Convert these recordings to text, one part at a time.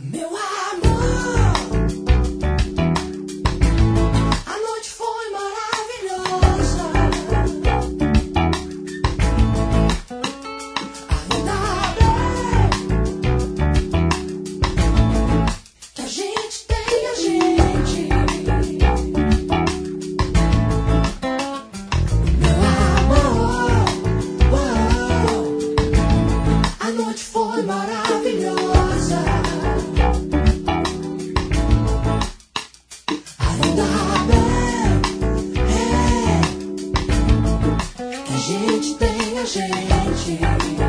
Meu amor, a noite foi maravilhosa. Ainda bem que a gente tem a gente. Meu amor, a noite foi maravilhosa. Ainda bem que a gente tem a gente.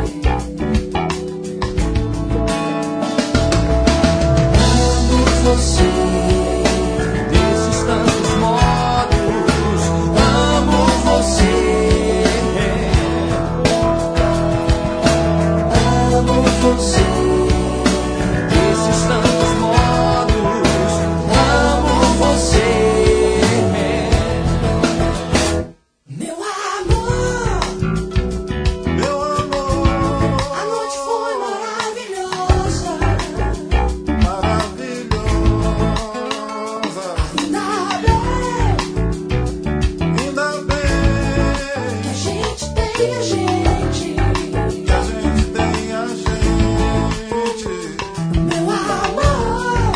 Amo você desses tantos modos. Amo você. Amo você desses tantos modos. Amo você. Meu amor, a noite foi maravilhosa. Ainda bem que a gente tem a gente. Meu amor,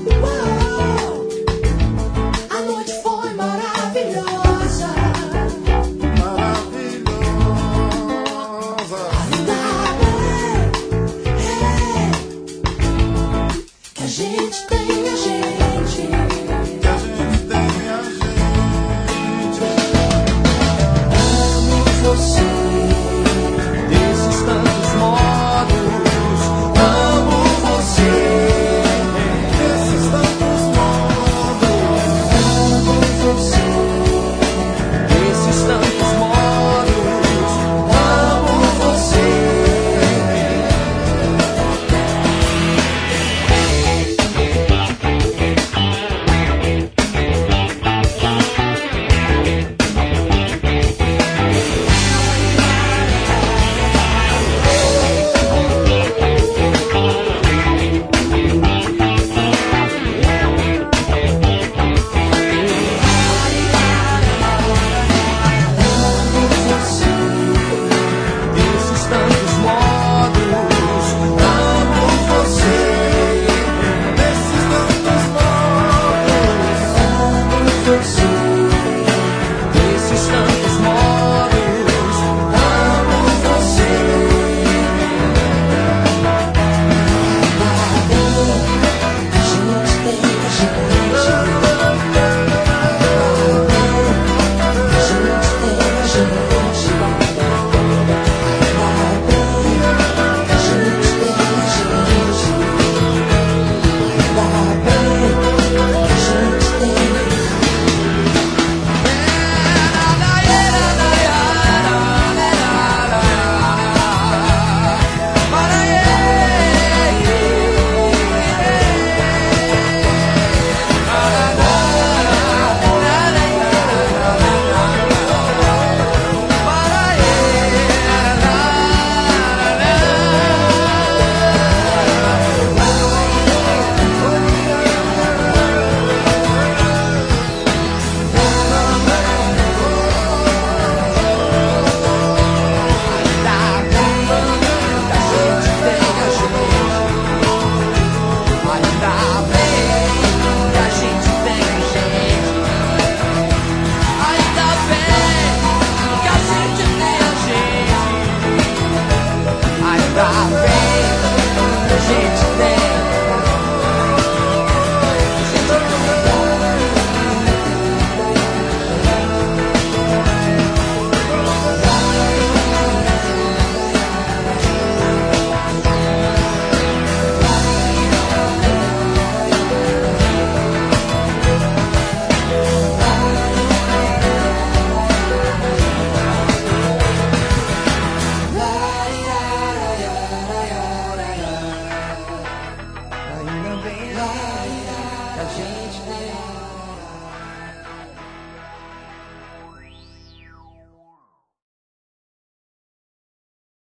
a noite foi maravilhosa. Ainda bem que a gente tem